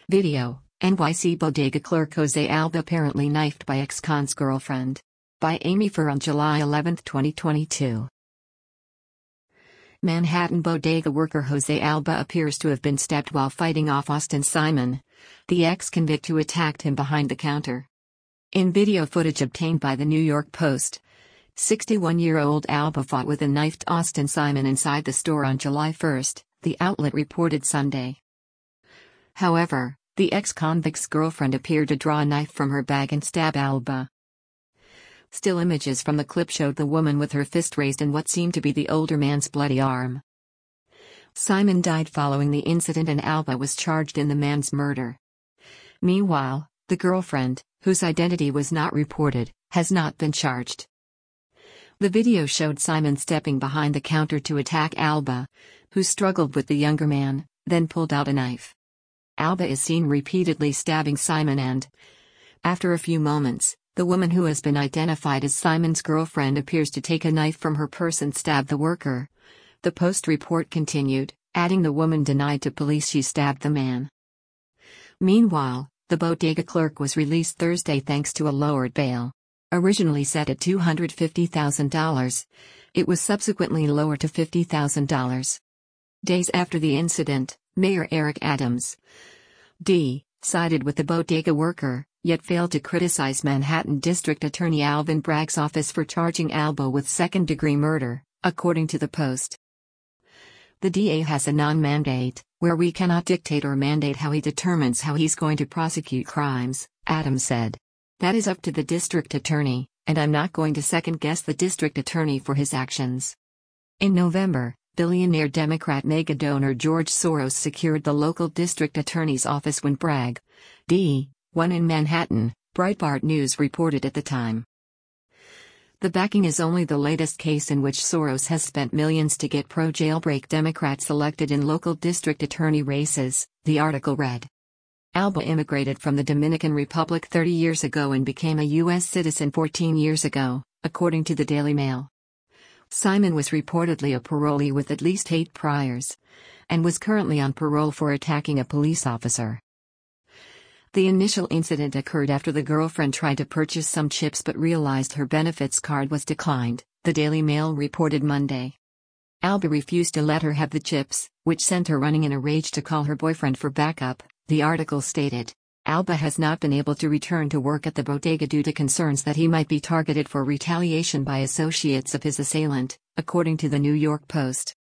Video: NYC bodega clerk Jose Alba apparently knifed by ex-con's girlfriend. By Amy Fur on July 11, 2022. Manhattan bodega worker Jose Alba appears to have been stabbed while fighting off Austin Simon, the ex-convict who attacked him behind the counter. In video footage obtained by the New York Post, 61-year-old Alba fought with a knifed Austin Simon inside the store on July 1, the outlet reported Sunday. However, the ex-convict's girlfriend appeared to draw a knife from her bag and stab Alba. Still images from the clip showed the woman with her fist raised in what seemed to be the older man's bloody arm. Simon died following the incident and Alba was charged in the man's murder. Meanwhile, the girlfriend, whose identity was not reported, has not been charged. The video showed Simon stepping behind the counter to attack Alba, who struggled with the younger man, then pulled out a knife. Alba is seen repeatedly stabbing Simon and, after a few moments, the woman who has been identified as Simon's girlfriend appears to take a knife from her purse and stab the worker. The Post report continued, adding the woman denied to police she stabbed the man. Meanwhile, the bodega clerk was released Thursday thanks to a lowered bail. Originally set at $250,000, it was subsequently lowered to $50,000. Days after the incident, Mayor Eric Adams, D., sided with the bodega worker, yet failed to criticize Manhattan District Attorney Alvin Bragg's office for charging Alba with second-degree murder, according to the Post. The DA has a non-mandate, where we cannot dictate or mandate how he determines how he's going to prosecute crimes, Adams said. That is up to the district attorney, and I'm not going to second-guess the district attorney for his actions. In November, billionaire Democrat mega-donor George Soros secured the local district attorney's office when Bragg, D., won in Manhattan, Breitbart News reported at the time. The backing is only the latest case in which Soros has spent millions to get pro-jailbreak Democrats elected in local district attorney races, the article read. Alba immigrated from the Dominican Republic 30 years ago and became a U.S. citizen 14 years ago, according to the Daily Mail. Simon was reportedly a parolee with at least 8 priors, and was currently on parole for attacking a police officer. The initial incident occurred after the girlfriend tried to purchase some chips but realized her benefits card was declined, the Daily Mail reported Monday. Alba refused to let her have the chips, which sent her running in a rage to call her boyfriend for backup, the article stated. Alba has not been able to return to work at the bodega due to concerns that he might be targeted for retaliation by associates of his assailant, according to the New York Post.